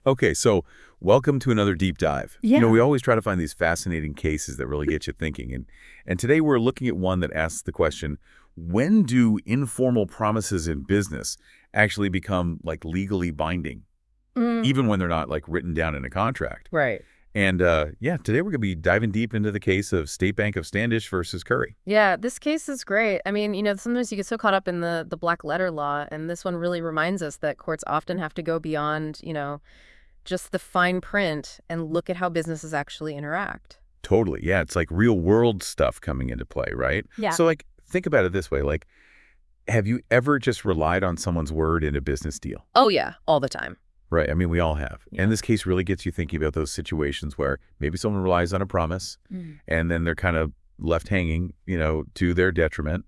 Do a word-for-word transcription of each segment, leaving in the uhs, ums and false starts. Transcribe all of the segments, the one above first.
Okay, so welcome to another deep dive. You know, Yeah. we always try to find these fascinating cases that really get you thinking. And, and today we're looking at one that asks the question, when do informal promises in business actually become like legally binding, Mm, even when they're not like written down in a contract? right. And uh, yeah, today we're going to be diving deep into the case of State Bank of Standish versus Curry. Yeah, this case is great. I mean, you know, sometimes you get so caught up in the the black letter law, and this one really reminds us that courts often have to go beyond, you know, just the fine print and look at how businesses actually interact. Totally. Yeah, it's like real world stuff coming into play, right? Yeah. So like, think about it this way. Like, have you ever just relied on someone's word in a business deal? Oh yeah, all the time. Right. I mean, we all have. Yeah. And this case really gets you thinking about those situations where maybe someone relies on a promise Mm. and then they're kind of left hanging, you know, to their detriment.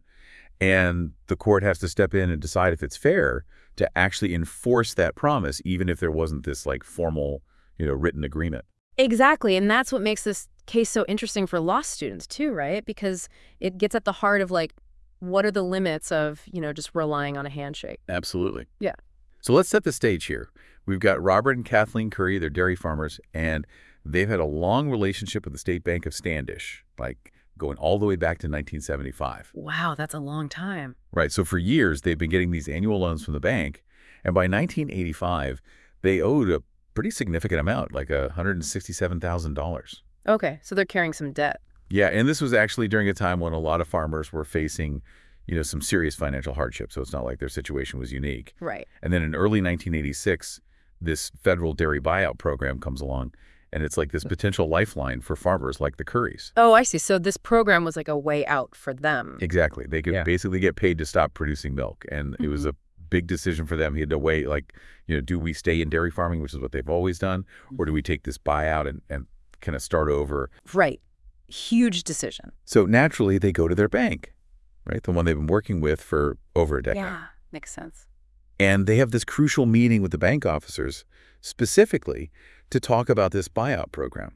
And the court has to step in and decide if it's fair to actually enforce that promise, even if there wasn't this like formal, you know, written agreement. Exactly, and that's what makes this case so interesting for law students too, right? Because it gets at the heart of like, what are the limits of, you know, just relying on a handshake? Absolutely. Yeah. So let's set the stage here. We've got Robert and Kathleen Curry, they're dairy farmers, and they've had a long relationship with the State Bank of Standish, like going all the way back to nineteen seventy-five. Wow, that's a long time. Right. So for years, they've been getting these annual loans from the bank. And by nineteen eighty-five, they owed a pretty significant amount, like one hundred sixty-seven thousand dollars. Okay, so they're carrying some debt. Yeah. And this was actually during a time when a lot of farmers were facing, you know, some serious financial hardship. So it's not like their situation was unique. Right. And then in early nineteen eighty-six, this federal dairy buyout program comes along. And it's like this potential lifeline for farmers like the Currys. Oh, I see. So this program was like a way out for them. Exactly. They could Yeah. basically get paid to stop producing milk. And it was Mhm. a big decision for them. He had to weigh, like, you know, do we stay in dairy farming, which is what they've always done, or do we take this buyout and, and kind of start over? Right. Huge decision. So naturally, they go to their bank, right? The one they've been working with for over a decade. Yeah, makes sense. And they have this crucial meeting with the bank officers specifically to talk about this buyout program.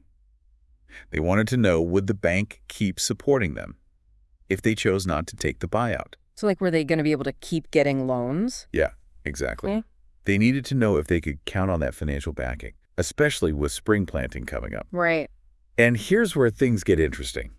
They wanted to know, would the bank keep supporting them if they chose not to take the buyout? So like, were they going to be able to keep getting loans? Yeah, exactly. Yeah. They needed to know if they could count on that financial backing, especially with spring planting coming up. Right. And here's where things get interesting.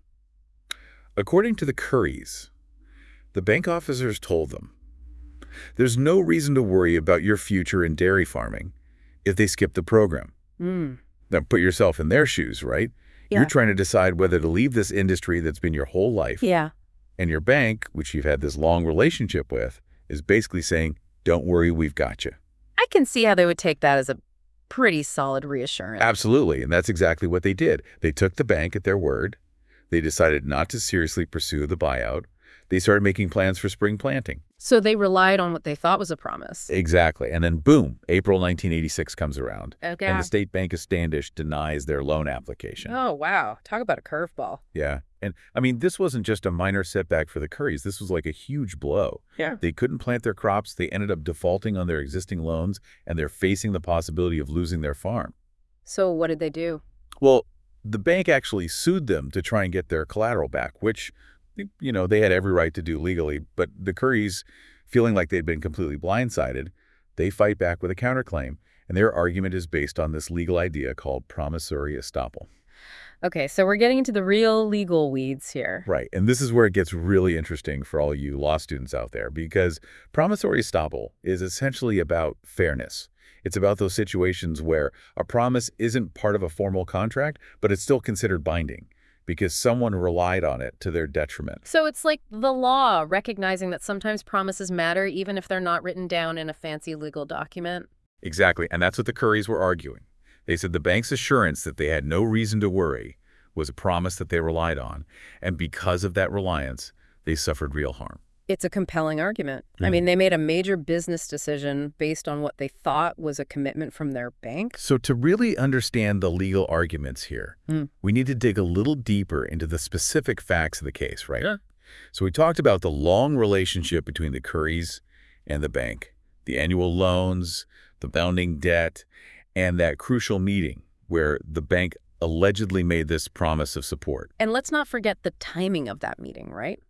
According to the Currys, the bank officers told them, there's no reason to worry about your future in dairy farming if they skip the program. Mm. Now, put yourself in their shoes, right? Yeah. You're trying to decide whether to leave this industry that's been your whole life. Yeah. And your bank, which you've had this long relationship with, is basically saying, don't worry, we've got you. I can see how they would take that as a pretty solid reassurance. Absolutely. And that's exactly what they did. They took the bank at their word. They decided not to seriously pursue the buyout. They started making plans for spring planting. So they relied on what they thought was a promise. Exactly. And then boom, April nineteen eighty-six comes around. Okay. And the State Bank of Standish denies their loan application. Oh, wow. Talk about a curveball. Yeah. And I mean, this wasn't just a minor setback for the Currys. This was like a huge blow. Yeah. They couldn't plant their crops. They ended up defaulting on their existing loans, and they're facing the possibility of losing their farm. So what did they do? Well, the bank actually sued them to try and get their collateral back, which, you know, they had every right to do legally. But the Currys, feeling like they'd been completely blindsided, they fight back with a counterclaim. And their argument is based on this legal idea called promissory estoppel. Okay, so we're getting into the real legal weeds here. Right. And this is where it gets really interesting for all you law students out there, because promissory estoppel is essentially about fairness. It's about those situations where a promise isn't part of a formal contract, but it's still considered binding because someone relied on it to their detriment. So it's like the law recognizing that sometimes promises matter even if they're not written down in a fancy legal document. Exactly. And that's what the Currys were arguing. They said the bank's assurance that they had no reason to worry was a promise that they relied on. And because of that reliance, they suffered real harm. It's a compelling argument. I Mm. mean, they made a major business decision based on what they thought was a commitment from their bank. So to really understand the legal arguments here, Mm. we need to dig a little deeper into the specific facts of the case, right? Yeah. So we talked about the long relationship between the Currys and the bank, the annual loans, the bounding debt, and that crucial meeting where the bank allegedly made this promise of support. And let's not forget the timing of that meeting, right?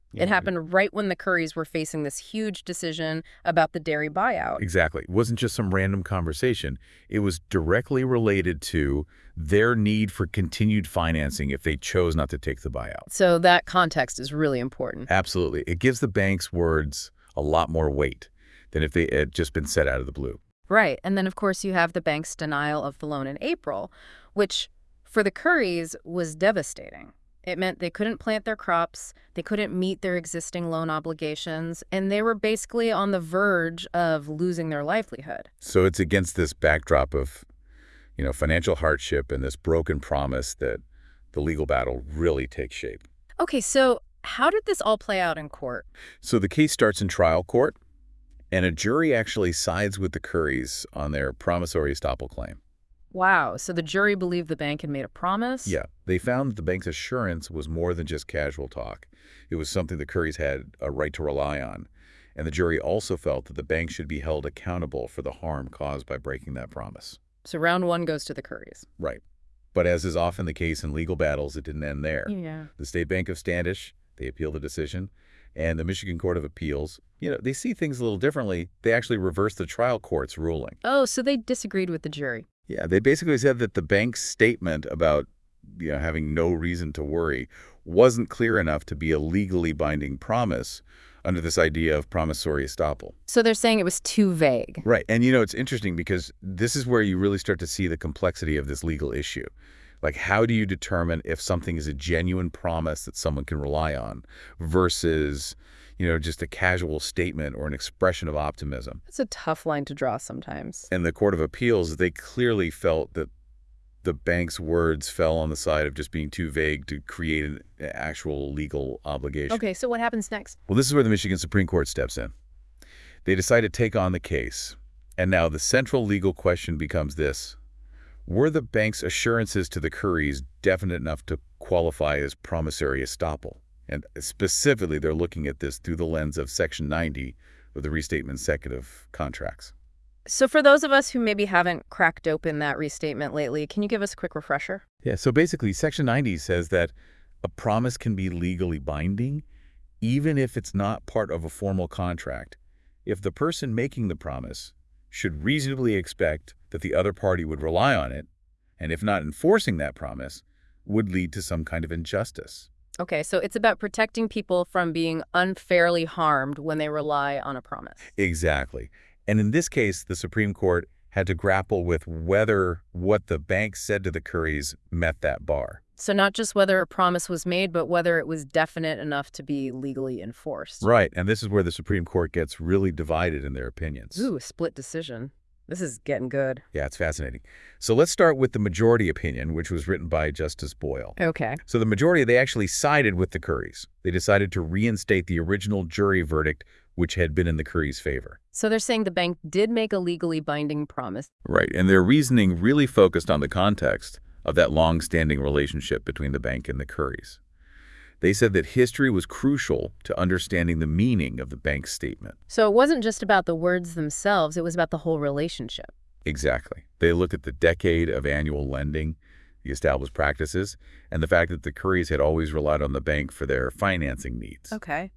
It Yeah, happened right when the Currys were facing this huge decision about the dairy buyout. exactly. It wasn't just some random conversation. It was directly related to their need for continued financing if they chose not to take the buyout. So that context is really important. Absolutely. It gives the bank's words a lot more weight than if they had just been said out of the blue. Right. And then, of course, you have the bank's denial of the loan in April, which for the Currys was devastating. It meant they couldn't plant their crops, they couldn't meet their existing loan obligations, and they were basically on the verge of losing their livelihood. So it's against this backdrop of, you know, financial hardship and this broken promise that the legal battle really takes shape. Okay, so how did this all play out in court? So the case starts in trial court, and a jury actually sides with the Currys on their promissory estoppel claim. Wow, so the jury believed the bank had made a promise? Yeah, they found that the bank's assurance was more than just casual talk. It was something the Currys had a right to rely on. And the jury also felt that the bank should be held accountable for the harm caused by breaking that promise. So round one goes to the Currys. Right. But as is often the case in legal battles, it didn't end there. Yeah. The State Bank of Standish, they appealed the decision, and the Michigan Court of Appeals, you know, they see things a little differently. They actually reversed the trial court's ruling. Oh, so they disagreed with the jury. Yeah, they basically said that the bank's statement about, you know, having no reason to worry wasn't clear enough to be a legally binding promise under this idea of promissory estoppel. So they're saying it was too vague. Right. And, you know, it's interesting because this is where you really start to see the complexity of this legal issue. Like, how do you determine if something is a genuine promise that someone can rely on versus, you know, just a casual statement or an expression of optimism? It's a tough line to draw sometimes. And the Court of Appeals, they clearly felt that the bank's words fell on the side of just being too vague to create an actual legal obligation. Okay, so what happens next? Well, this is where the Michigan Supreme Court steps in. They decide to take on the case. And now the central legal question becomes this. Were the bank's assurances to the Currys definite enough to qualify as promissory estoppel? And specifically, they're looking at this through the lens of Section ninety of the Restatement Second of Contracts. So for those of us who maybe haven't cracked open that restatement lately, can you give us a quick refresher? Yeah, so basically, Section ninety says that a promise can be legally binding even if it's not part of a formal contract, if the person making the promise should reasonably expect that the other party would rely on it, and if not enforcing that promise, would lead to some kind of injustice. Okay, so it's about protecting people from being unfairly harmed when they rely on a promise. Exactly. And in this case, the Supreme Court had to grapple with whether what the bank said to the Currys met that bar. So not just whether a promise was made, but whether it was definite enough to be legally enforced. Right, and this is where the Supreme Court gets really divided in their opinions. Ooh, a split decision. This is getting good. Yeah, it's fascinating. So let's start with the majority opinion, which was written by Justice Boyle. Okay. So the majority, they actually sided with the Currys. They decided to reinstate the original jury verdict, which had been in the Currys' favor. So they're saying the bank did make a legally binding promise. Right, and their reasoning really focused on the context of that long-standing relationship between the bank and the Currys. They said that history was crucial to understanding the meaning of the bank's statement. So it wasn't just about the words themselves, it was about the whole relationship. Exactly. They looked at the decade of annual lending, the established practices, and the fact that the Currys had always relied on the bank for their financing needs. Okay.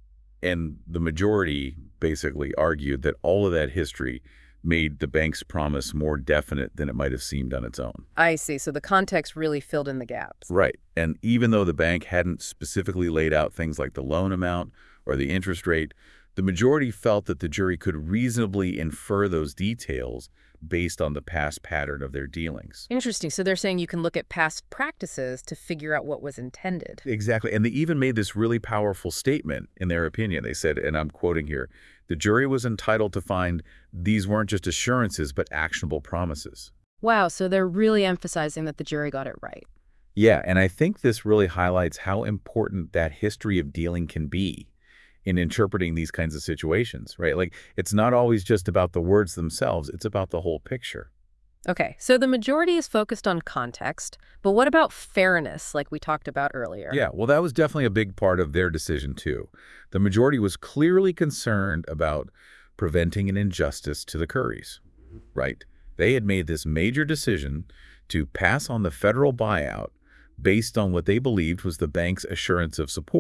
And the majority basically argued that all of that history made the bank's promise more definite than it might have seemed on its own. I see. So the context really filled in the gaps. Right. And even though the bank hadn't specifically laid out things like the loan amount or the interest rate, the majority felt that the jury could reasonably infer those details based on the past pattern of their dealings. Interesting. So they're saying you can look at past practices to figure out what was intended. Exactly. And they even made this really powerful statement in their opinion. They said, and I'm quoting here, the jury was entitled to find these weren't just assurances, but actionable promises. Wow. So they're really emphasizing that the jury got it right. Yeah. And I think this really highlights how important that history of dealing can be in interpreting these kinds of situations, right? Like, it's not always just about the words themselves. It's about the whole picture. Okay, so the majority is focused on context, but what about fairness, like we talked about earlier? Yeah, well, that was definitely a big part of their decision, too. The majority was clearly concerned about preventing an injustice to the Currys, right? They had made this major decision to pass on the federal buyout based on what they believed was the bank's assurance of support.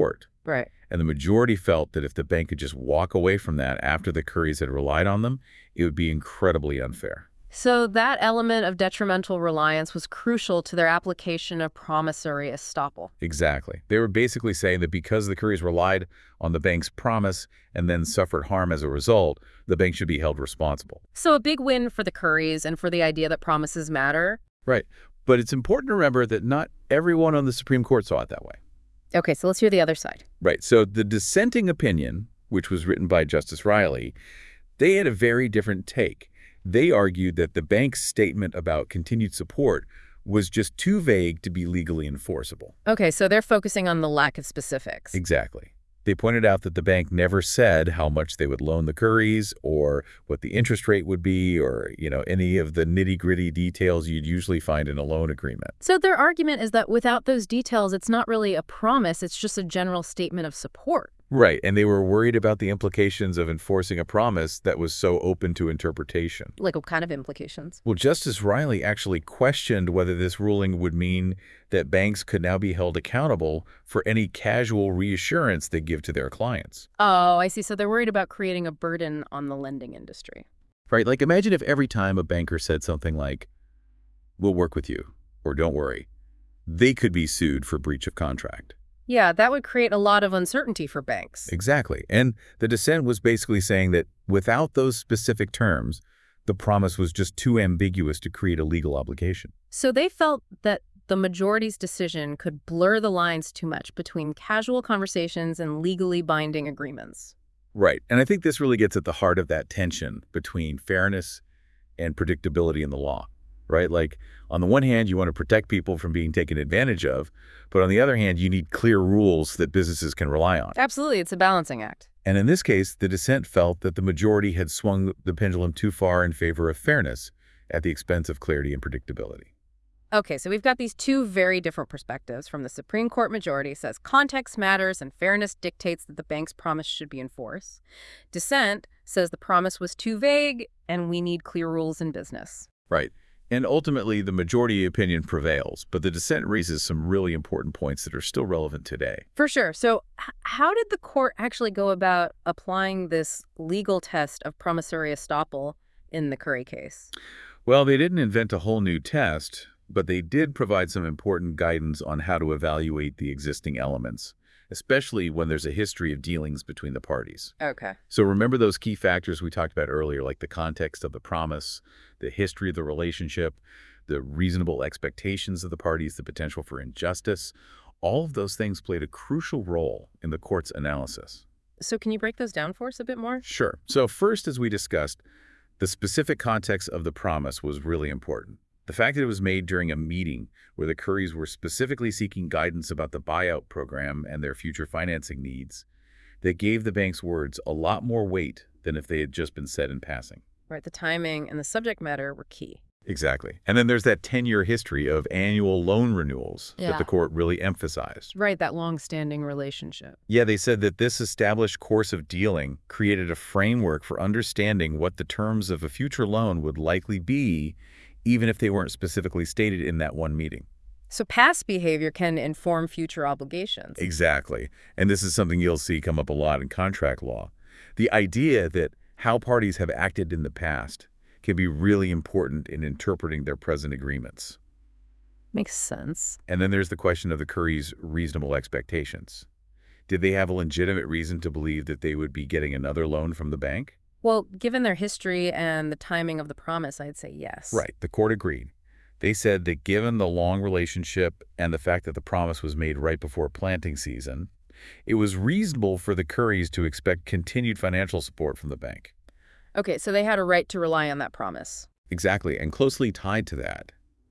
Right. And the majority felt that if the bank could just walk away from that after the Currys had relied on them, it would be incredibly unfair. So that element of detrimental reliance was crucial to their application of promissory estoppel. Exactly. They were basically saying that because the Currys relied on the bank's promise and then suffered harm as a result, the bank should be held responsible. So a big win for the Currys and for the idea that promises matter. Right. But it's important to remember that not everyone on the Supreme Court saw it that way. Okay, so let's hear the other side. Right. So the dissenting opinion, which was written by Justice Riley, they had a very different take. They argued that the bank's statement about continued support was just too vague to be legally enforceable. Okay, so they're focusing on the lack of specifics. Exactly. They pointed out that the bank never said how much they would loan the Currys or what the interest rate would be or, you know, any of the nitty-gritty details you'd usually find in a loan agreement. So their argument is that without those details, it's not really a promise, it's just a general statement of support. Right, and they were worried about the implications of enforcing a promise that was so open to interpretation. Like what kind of implications? Well, Justice Riley actually questioned whether this ruling would mean that banks could now be held accountable for any casual reassurance they give to their clients. Oh, I see. So they're worried about creating a burden on the lending industry. Right, like imagine if every time a banker said something like, "We'll work with you," or "Don't worry," they could be sued for breach of contract. Yeah, that would create a lot of uncertainty for banks. Exactly. And the dissent was basically saying that without those specific terms, the promise was just too ambiguous to create a legal obligation. So they felt that the majority's decision could blur the lines too much between casual conversations and legally binding agreements. Right. And I think this really gets at the heart of that tension between fairness and predictability in the law, right? Like, on the one hand, you want to protect people from being taken advantage of, but on the other hand, you need clear rules that businesses can rely on. Absolutely. It's a balancing act. And in this case, the dissent felt that the majority had swung the pendulum too far in favor of fairness at the expense of clarity and predictability. Okay, so we've got these two very different perspectives. From the Supreme Court majority says context matters and fairness dictates that the bank's promise should be enforced. Dissent says the promise was too vague and we need clear rules in business. Right. And ultimately, the majority opinion prevails, but the dissent raises some really important points that are still relevant today. For sure. So h- how did the court actually go about applying this legal test of promissory estoppel in the Curry case? Well, they didn't invent a whole new test, but they did provide some important guidance on how to evaluate the existing elements, especially when there's a history of dealings between the parties. Okay. So remember those key factors we talked about earlier, like the context of the promise, the history of the relationship, the reasonable expectations of the parties, the potential for injustice. All of those things played a crucial role in the court's analysis. So can you break those down for us a bit more? Sure. So first, as we discussed, the specific context of the promise was really important. The fact that it was made during a meeting where the Currys were specifically seeking guidance about the buyout program and their future financing needs, that gave the bank's words a lot more weight than if they had just been said in passing. Right, the timing and the subject matter were key. Exactly. And then there's that ten-year history of annual loan renewals Yeah. that the court really emphasized. Right, that long-standing relationship. Yeah, they said that this established course of dealing created a framework for understanding what the terms of a future loan would likely be, even if they weren't specifically stated in that one meeting. So past behavior can inform future obligations. Exactly. And this is something you'll see come up a lot in contract law. The idea that how parties have acted in the past can be really important in interpreting their present agreements. Makes sense. And then there's the question of the Currys' reasonable expectations. Did they have a legitimate reason to believe that they would be getting another loan from the bank? Well, given their history and the timing of the promise, I'd say yes. Right. The court agreed. They said that given the long relationship and the fact that the promise was made right before planting season, it was reasonable for the Currys to expect continued financial support from the bank. Okay, so they had a right to rely on that promise. Exactly. And closely tied to that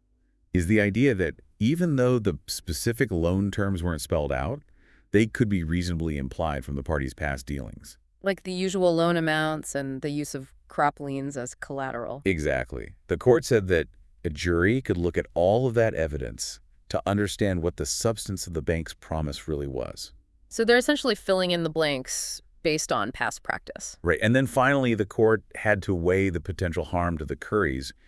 is the idea that even though the specific loan terms weren't spelled out, they could be reasonably implied from the parties' past dealings. Like the usual loan amounts and the use of crop liens as collateral. Exactly. The court said that a jury could look at all of that evidence to understand what the substance of the bank's promise really was. So they're essentially filling in the blanks based on past practice. Right. And then finally, the court had to weigh the potential harm to the Currys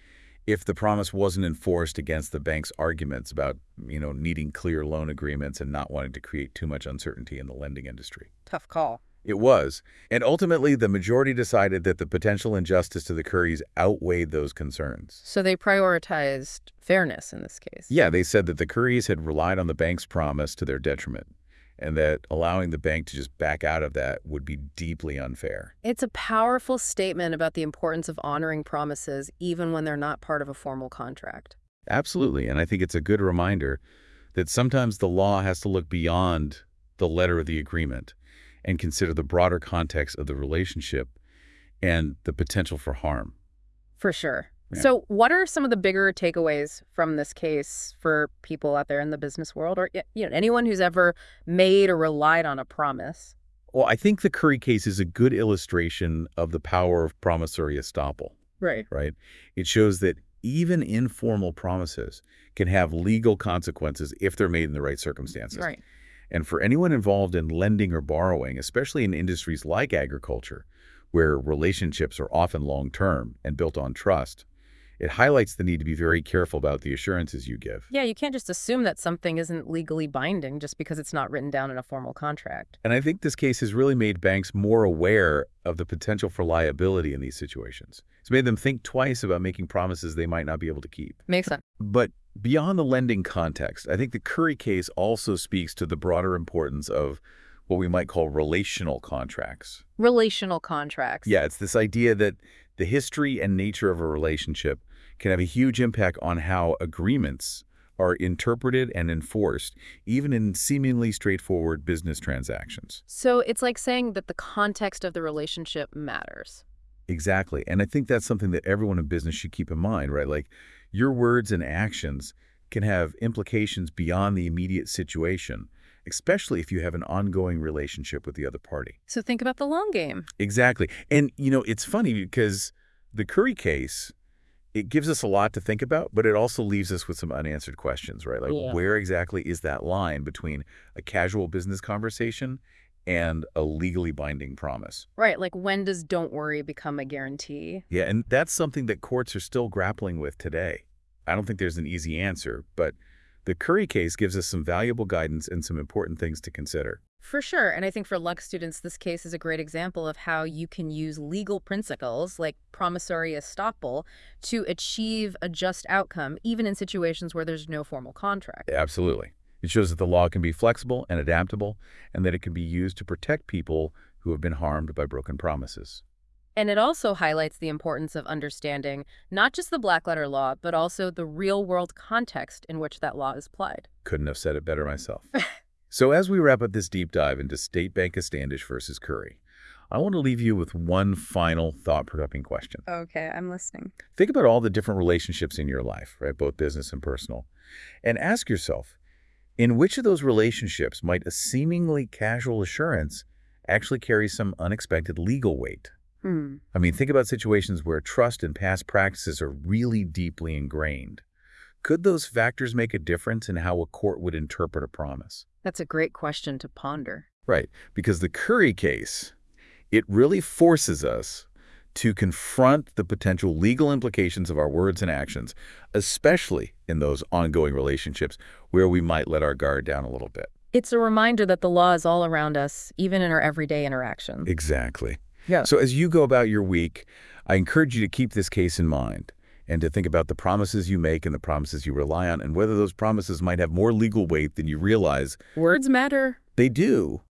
if the promise wasn't enforced against the bank's arguments about, you know, needing clear loan agreements and not wanting to create too much uncertainty in the lending industry. Tough call. It was. And ultimately, the majority decided that the potential injustice to the Currys outweighed those concerns. So they prioritized fairness in this case. Yeah, they said that the Currys had relied on the bank's promise to their detriment, and that allowing the bank to just back out of that would be deeply unfair. It's a powerful statement about the importance of honoring promises even when they're not part of a formal contract. Absolutely, and I think it's a good reminder that sometimes the law has to look beyond the letter of the agreement and consider the broader context of the relationship and the potential for harm. For sure. Yeah. So what are some of the bigger takeaways from this case for people out there in the business world, or you know, anyone who's ever made or relied on a promise? Well, I think the Curry case is a good illustration of the power of promissory estoppel, Right. right? It shows that even informal promises can have legal consequences if they're made in the right circumstances. Right. And for anyone involved in lending or borrowing, especially in industries like agriculture, where relationships are often long-term and built on trust, it highlights the need to be very careful about the assurances you give. Yeah, you can't just assume that something isn't legally binding just because it's not written down in a formal contract. And I think this case has really made banks more aware of the potential for liability in these situations. It's made them think twice about making promises they might not be able to keep. Makes sense. But beyond the lending context, I think the Curry case also speaks to the broader importance of what we might call relational contracts. Relational contracts. Yeah, it's this idea that the history and nature of a relationship can have a huge impact on how agreements are interpreted and enforced, even in seemingly straightforward business transactions. So it's like saying that the context of the relationship matters. Exactly. And I think that's something that everyone in business should keep in mind, right? Like, your words and actions can have implications beyond the immediate situation, especially if you have an ongoing relationship with the other party. So think about the long game. Exactly. And, you know, it's funny because the Curry case, it gives us a lot to think about, but it also leaves us with some unanswered questions, right? Like, Yeah. where exactly is that line between a casual business conversation and a legally binding promise? Right, like when does don't worry become a guarantee? Yeah, and that's something that courts are still grappling with today. I don't think there's an easy answer, but the Curry case gives us some valuable guidance and some important things to consider. For sure, and I think for Lux students, this case is a great example of how you can use legal principles like promissory estoppel to achieve a just outcome, even in situations where there's no formal contract. Absolutely. It shows that the law can be flexible and adaptable, and that it can be used to protect people who have been harmed by broken promises. And it also highlights the importance of understanding not just the black letter law, but also the real-world context in which that law is applied. Couldn't have said it better myself. So as we wrap up this deep dive into State Bank of Standish versus Curry, I want to leave you with one final thought-provoking question. Okay, I'm listening. Think about all the different relationships in your life, right, both business and personal, and ask yourself, in which of those relationships might a seemingly casual assurance actually carry some unexpected legal weight? Hmm. I mean, think about situations where trust and past practices are really deeply ingrained. Could those factors make a difference in how a court would interpret a promise? That's a great question to ponder. Right, because the Curry case, it really forces us to confront the potential legal implications of our words and actions, especially in those ongoing relationships where we might let our guard down a little bit. It's a reminder that the law is all around us, even in our everyday interactions. Exactly. Yeah. So as you go about your week, I encourage you to keep this case in mind and to think about the promises you make and the promises you rely on and whether those promises might have more legal weight than you realize. Words matter. They do.